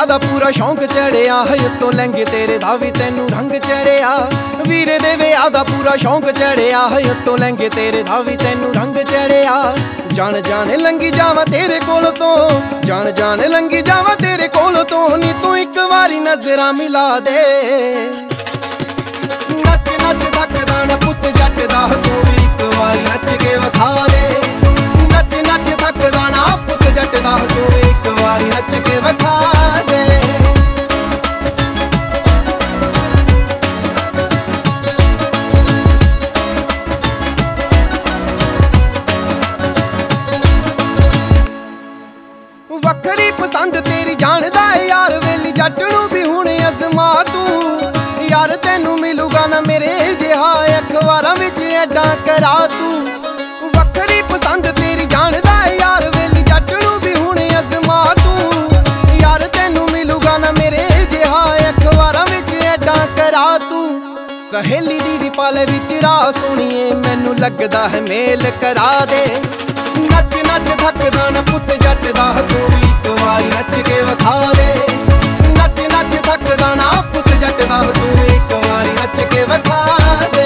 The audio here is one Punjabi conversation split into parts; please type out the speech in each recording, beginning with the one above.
ਵਿਆਹ ਦਾ ਪੂਰਾ ਸ਼ੌਂਕ ਚੜਿਆ ਹੈ, ਉੱਤੋਂ ਲਹਿੰਗੇ ਤੇਰੇ ਦਾ ਵੀ ਤੈਨੂੰ ਰੰਗ ਚੜਿਆ। ਵੀਰੇ ਦੇ ਵਿਆਹ ਦਾ ਪੂਰਾ ਸ਼ੌਂਕ ਚੜਿਆ ਹੈ, ਉੱਤੋਂ ਲਹਿੰਗੇ ਤੇਰੇ ਦਾ ਵੀ ਤੈਨੂੰ ਰੰਗ ਚੜਿਆ। ਜਾਣ ਜਾਣ ਲੰਗੀ ਜਾਵਾਂ ਤੇਰੇ ਕੋਲ ਤੋਂ, ਜਾਣ ਜਾਣ ਲੰਗੀ ਜਾਵਾਂ ਤੇਰੇ ਕੋਲ ਤੋਂ, ਨੀ ਤੂੰ ਇੱਕ ਵਾਰੀ ਨਜ਼ਰਾਂ ਮਿਲਾ ਦੇ। ਨੱਚ ਨੱਚ ਥੱਕਦਾ ਨਾ ਪੁੱਤ ਜੱਟ ਦਾ, ਤੂੰ ਵੀ ਇੱਕ ਵਾਰੀ ਨੱਚ ਕੇ ਵਿਖਾ ਦੇ। ਨੱਚ ਨੱਚ ਥੱਕਦਾ ਨਾ ਪੁੱਤ ਜੱਟ ਦਾ, ਤੂੰ ਵੀ ਇੱਕ ਵਾਰੀ ਨੱਚ ਕੇ ਵਿਖਾ ਦੇ। ਵੱਖਰੀ ਪਸੰਦ ਤੇਰੀ ਜਾਣਦਾ ਏ ਯਾਰ, ਵੇਲੀ ਜੱਟ ਨੂੰ ਵੀ ਹੁਣ ਅਜ਼ਮਾ ਤੂੰ। ਯਾਰ ਤੈਨੂੰ ਮਿਲੂਗਾ ਨਾ ਮੇਰੇ ਜਿਹਾ, ਅਖਬਾਰਾਂ ਵਿੱਚ ਐਡਾ ਕਰਾ ਤੂੰ। ਵੱਖਰੀ ਪਸੰਦ ਤੇਰੀ ਜਾਣਦਾ ਏ ਯਾਰ, ਵੇਲੀ ਜੱਟ ਨੂੰ ਵੀ ਹੁਣ ਅਜ਼ਮਾ ਤੂੰ। ਯਾਰ ਤੈਨੂੰ ਮਿਲੂਗਾ ਨਾ ਮੇਰੇ ਜਿਹਾ, ਅਖਬਾਰਾਂ ਵਿੱਚ ਐਡਾ ਕਰਾ ਤੂੰ। ਸਹੇਲੀ ਦੀ ਵੀ ਪਾਲੇ ਵਿੱਚ ਰਾਹ ਸੁਣੀਏ, ਮੈਨੂੰ ਲੱਗਦਾ ਹੈ ਮੇਲ ਕਰਾ ਦੇ। ਨੱਚ ਨੱਚ ਥੱਕਦਾ ਨਾ ਪੁੱਤ ਜੱਟ ਦਾ, ਤੂੰ ਵੀ ਇੱਕ ਵਾਰੀ ਨੱਚ ਕੇ ਵਿਖਾ ਦੇ। ਨੱਚ ਨੱਚ ਥੱਕਦਾ ਨਾ ਪੁੱਤ ਜੱਟ ਦਾ, ਤੂੰ ਵੀ ਇੱਕ ਵਾਰੀ ਨੱਚ ਕੇ ਵਿਖਾ ਦੇ।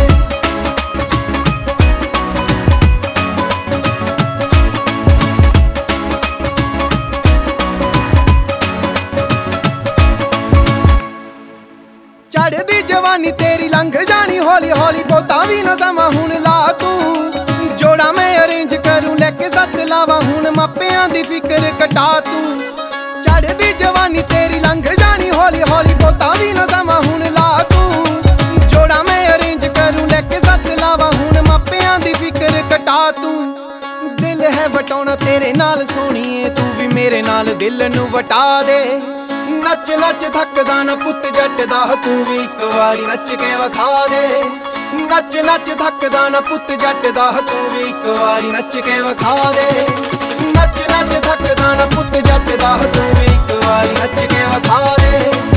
ਚੜ੍ਹਦੀ ਜਵਾਨੀ ਤੇਰੀ ਲੰਘ ਜਾਣੀ ਹੌਲੀ ਹੌਲੀ, ਬਹੁਤਾ ਵੀ ਨਾ ਸਮਾਂ ਹੁਣ ਲਾ ਤੂੰ। ਜੋੜਾ ਮੈਂ ਅਰੇਂਜ ਕਰੂੰ ਲੈ ਕੇ ਸੱਤ ਲਾਵਾਂ, ਹੁਣ ਮਾਪਿਆਂ ਦੀ ਫਿਕਰ ਕਟਾ ਤੂੰ। ਚੜ੍ਹਦੀ ਜਵਾਨੀ ਤੇਰੀ ਲੰਘ ਜਾਣੀ ਹੌਲੀ ਹੌਲੀ, ਬਹੁਤਾ ਵੀ ਨਾ ਸਮਾਂ ਹੁਣ ਲਾ ਤੂੰ। ਜੋੜਾ ਮੈਂ ਅਰੇਂਜ ਕਰੂੰ ਲੈ ਕੇ ਸੱਤ ਲਾਵਾਂ, ਹੁਣ ਮਾਪਿਆਂ ਦੀ ਫਿਕਰ ਕਟਾ ਤੂੰ। ਦਿਲ ਹੈ ਵਟਾਉਣਾ ਤੇਰੇ ਨਾਲ ਸੋਹਣੀਏ, ਤੂੰ ਵੀ ਮੇਰੇ ਨਾਲ ਦਿਲ ਨੂੰ ਵਟਾ ਦੇ। ਨੱਚ ਨੱਚ ਥੱਕਦਾ ਨਾ ਪੁੱਤ ਜੱਟ ਦਾ, ਤੂੰ ਵੀ ਇੱਕ ਵਾਰੀ ਨੱਚ ਕੇ ਵਿਖਾ ਦੇ। ਨੱਚ ਨੱਚ ਥੱਕਦਾ ਨਾ ਪੁੱਤ ਜੱਟ ਦਾ, ਤੂੰ ਵੀ ਇੱਕ ਵਾਰੀ ਨੱਚ ਕੇ ਵਿਖਾ ਦੇ। ਨੱਚ ਨੱਚ ਥੱਕਦਾ ਨਾ ਪੁੱਤ ਜੱਟ ਦਾ, ਤੂੰ ਵੀ ਇੱਕ ਵਾਰੀ ਨੱਚ ਕੇ ਵਿਖਾ ਦੇ।